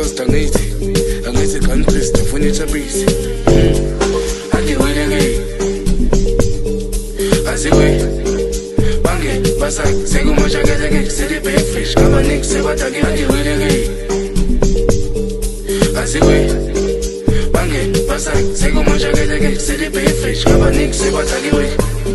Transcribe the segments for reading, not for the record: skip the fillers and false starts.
Ghost angithi gun twist ufuna itabisi Angiwele gay Aziwe Bange basa sekumoja ngeke sele big fish kama Nick sebata ngiwele gay Aziwe Bange basa sekumoja ngeke sele big fish kama Nick sebata ngiwele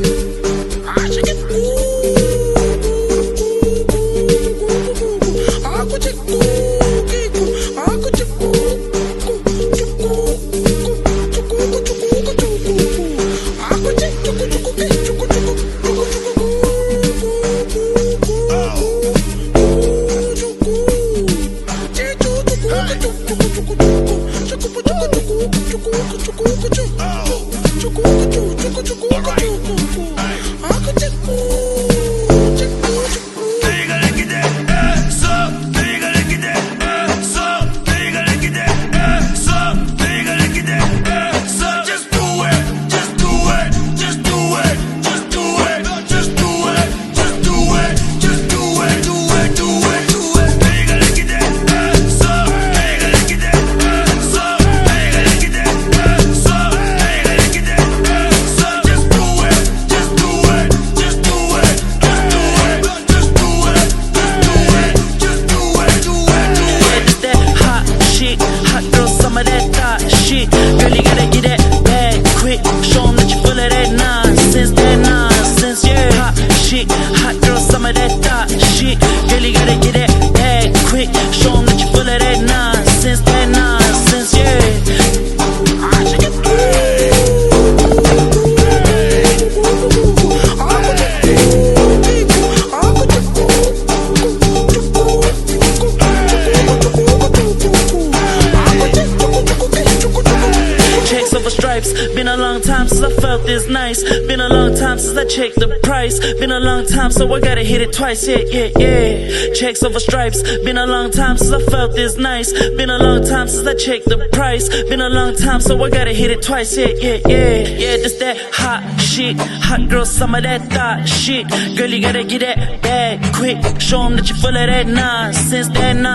Been a long time since I felt this nice. Been a long time since I checked the price. Been a long time, so I gotta hit it twice. Yeah. Checks over stripes. Been a long time since I felt this nice. Been a long time since I checked the price. Been a long time, so I gotta hit it twice. Yeah. This that hot shit. Hot girl, some of that thought shit. Girl, you gotta get that bag quick. Show 'em that you full of that nonsense.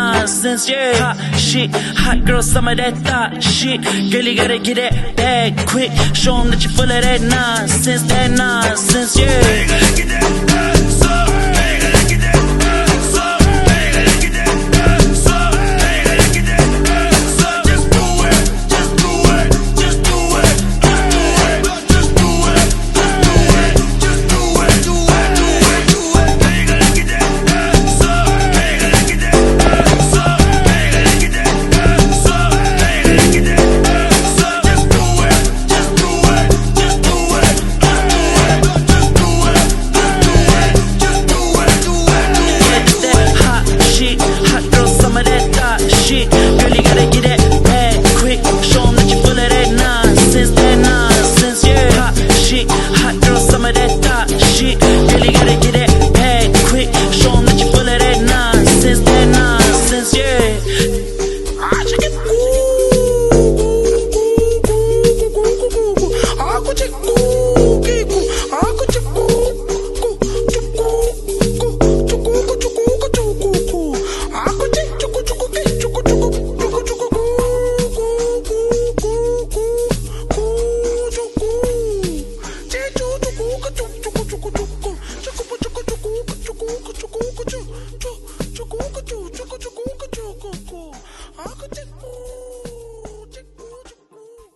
Yeah. Hot shit. Hot girl, some of that thought shit. Girl, you gotta get that bag quick. Show 'em that you full of that nonsense. Yeah.